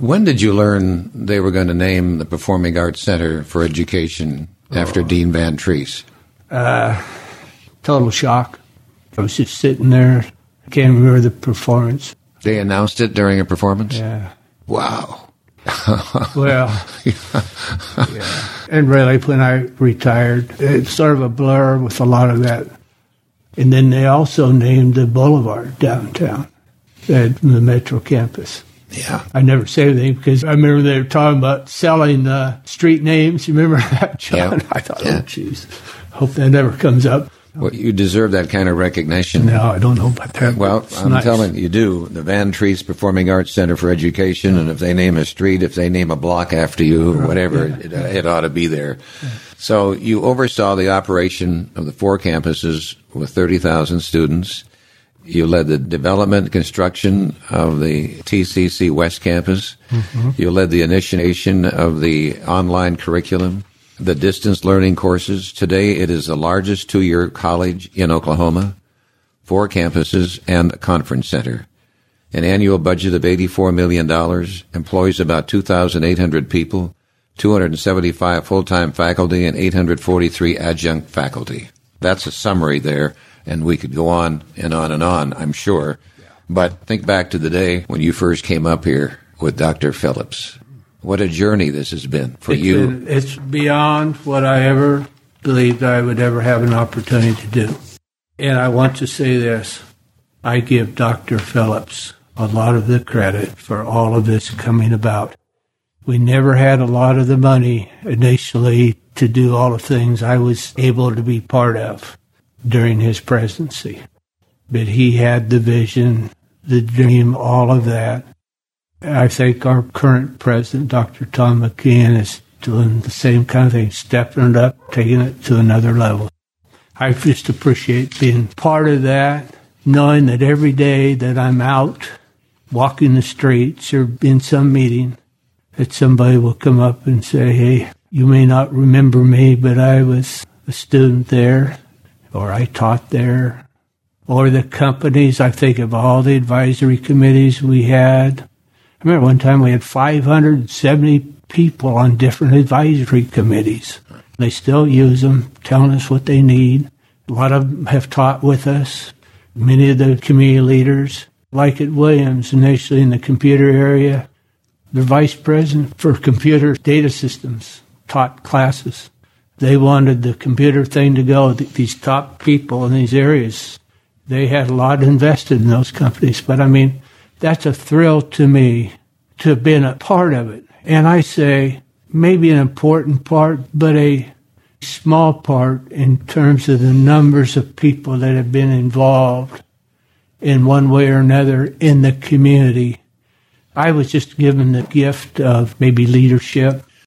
When did you learn they were going to name the Performing Arts Center for Education after Dean Van Treese? Total shock. I was just sitting there. I can't remember the performance. They announced it during a performance? Yeah. Wow. Well, yeah. And really, when I retired, it's sort of a blur with a lot of that. And then they also named the boulevard downtown at the Metro campus. Yeah. I never say anything because I remember they were talking about selling street names. You remember that, John? Yeah. I thought, oh, jeez, hope that never comes up. Well, you deserve that kind of recognition. No, I don't know about that. Well, I'm telling you do. The Van Treese Performing Arts Center for Education, and if they name a street, if they name a block after you, or whatever, it ought to be there. Yeah. So you oversaw the operation of the 4 campuses with 30,000 students. You led the development and construction of the TCC West Campus. Mm-hmm. You led the initiation of the online curriculum, the distance learning courses. Today, it is the largest 2-year college in Oklahoma, 4 campuses, and a conference center. An annual budget of $84 million, employs about 2,800 people, 275 full-time faculty, and 843 adjunct faculty. That's a summary there, and we could go on and on and on, I'm sure. Yeah. But think back to the day when you first came up here with Dr. Phillips. What a journey this has been for you. It's beyond what I ever believed I would ever have an opportunity to do. And I want to say this. I give Dr. Phillips a lot of the credit for all of this coming about. We never had a lot of the money initially to do all the things I was able to be part of during his presidency. But he had the vision, the dream, all of that. I think our current president, Dr. Tom McKeon, is doing the same kind of thing, stepping it up, taking it to another level. I just appreciate being part of that, knowing that every day that I'm out walking the streets or in some meeting, that somebody will come up and say, hey, you may not remember me, but I was a student there, or I taught there, or the companies. I think of all the advisory committees we had. I remember one time we had 570 people on different advisory committees. They still use them, telling us what they need. A lot of them have taught with us. Many of the community leaders, like at Williams, initially in the computer area, the vice president for computer data systems taught classes. They wanted the computer thing to go. These top people in these areas, they had a lot invested in those companies. But, I mean, that's a thrill to me to have been a part of it. And I say maybe an important part, but a small part in terms of the numbers of people that have been involved in one way or another in the community. I was just given the gift of maybe leadership